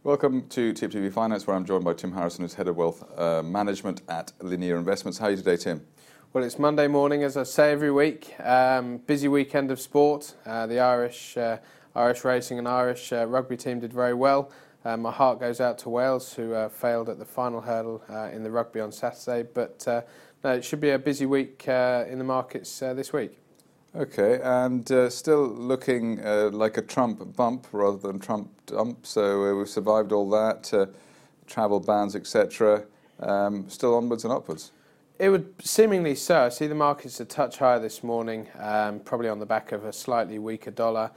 Welcome to Tip TV Finance, where I'm joined by Tim Harrison, who's Head of Wealth Management at Linear Investments. How are you today, Tim? Well, it's Monday morning, as I say every week. Busy weekend of sport. The Irish racing and Irish rugby team did very well. My heart goes out to Wales, who failed at the final hurdle in the rugby on Saturday. But no, it should be a busy week in the markets this week. Okay, and still looking like a Trump bump rather than Trump dump. So we've survived all that, travel bans, etc. Still onwards and upwards. It would seemingly so. I see the markets a touch higher this morning, probably on the back of a slightly weaker dollar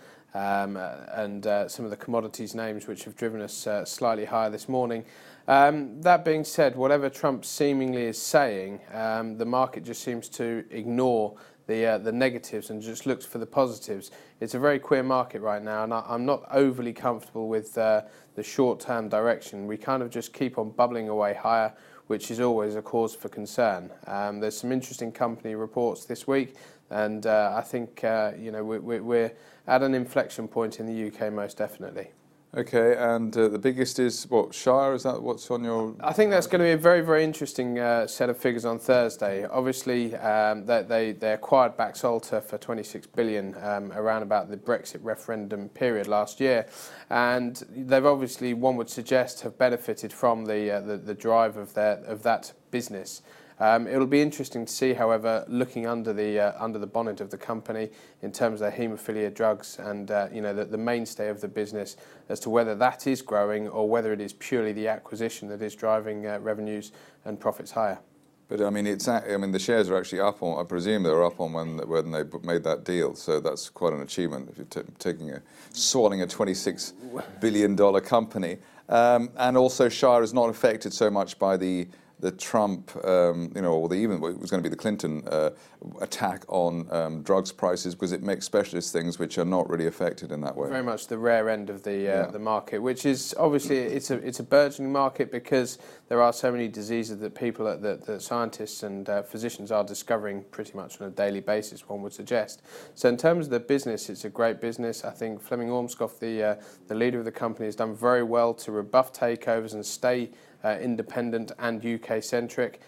and some of the commodities names which have driven us slightly higher this morning. That being said, whatever Trump seemingly is saying, the market just seems to ignore the negatives and just looks for the positives. It's a very queer market right now, and I'm not overly comfortable with the short-term direction. We kind of just keep on bubbling away higher, which is always a cause for concern. There's some interesting company reports this week, and I think we're at an inflection point in the UK most definitely. Okay, and the biggest is what, Shire? Is that what's on your? I think that's going to be a very, very interesting set of figures on Thursday. Obviously, they acquired Baxalta for 26 billion around about the Brexit referendum period last year, and they've obviously, one would suggest, have benefited from the drive of that business. It'll be interesting to see, however, looking under the bonnet of the company in terms of their haemophilia drugs and the mainstay of the business, as to whether that is growing or whether it is purely the acquisition that is driving revenues and profits higher. But I mean, the shares are actually up on. I presume they were up on when they made that deal. So that's quite an achievement if you're swallowing a $26 billion company. And also, Shire is not affected so much by the Trump, or it was going to be the Clinton attack on drugs prices, because it makes specialist things which are not really affected in that way. Very much the rare end of the market, which is obviously it's a burgeoning market because there are so many diseases that that scientists and physicians are discovering pretty much on a daily basis, one would suggest. So in terms of the business, it's a great business. I think Flemming Ormskov, the leader of the company, has done very well to rebuff takeovers and stay independent and UK-centric.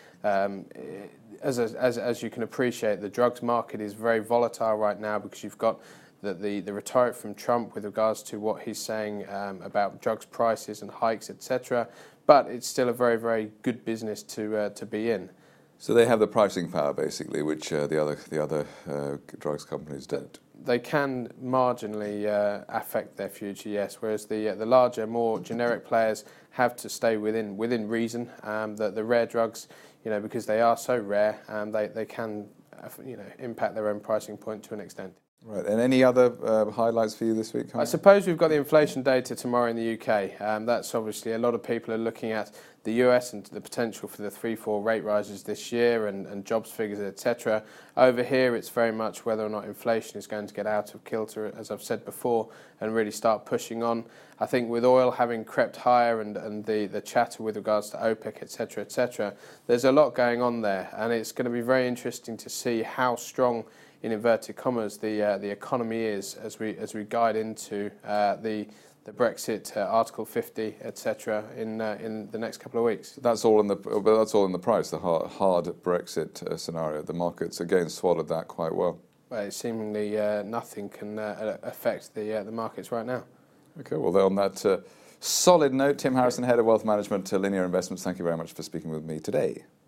As you can appreciate, the drugs market is very volatile right now because you've got the rhetoric from Trump with regards to what he's saying about drugs prices and hikes, etc. But it's still a very, very good business to be in. So they have the pricing power, basically, which the other drugs companies don't. They can marginally affect their future, yes. Whereas the larger, more generic players have to stay within reason. The rare drugs, because they are so rare, they can, impact their own pricing point to an extent. Right. And any other highlights for you this week? I suppose we've got the inflation data tomorrow in the UK. That's obviously, a lot of people are looking at the US and the potential for the 3-4 rate rises this year and jobs figures, etc. Over here, it's very much whether or not inflation is going to get out of kilter, as I've said before, and really start pushing on. I think with oil having crept higher and the chatter with regards to OPEC, etc., there's a lot going on there, and it's going to be very interesting to see how strong, in inverted commas, the economy is as we guide into the Brexit, Article 50, etc. in the next couple of weeks. That's all in the price. The hard Brexit scenario. The markets again swallowed that quite well. Well, seemingly nothing can affect the markets right now. Okay. Well, on that solid note, Tim Harrison, Head of Wealth Management to Linear Investments. Thank you very much for speaking with me today.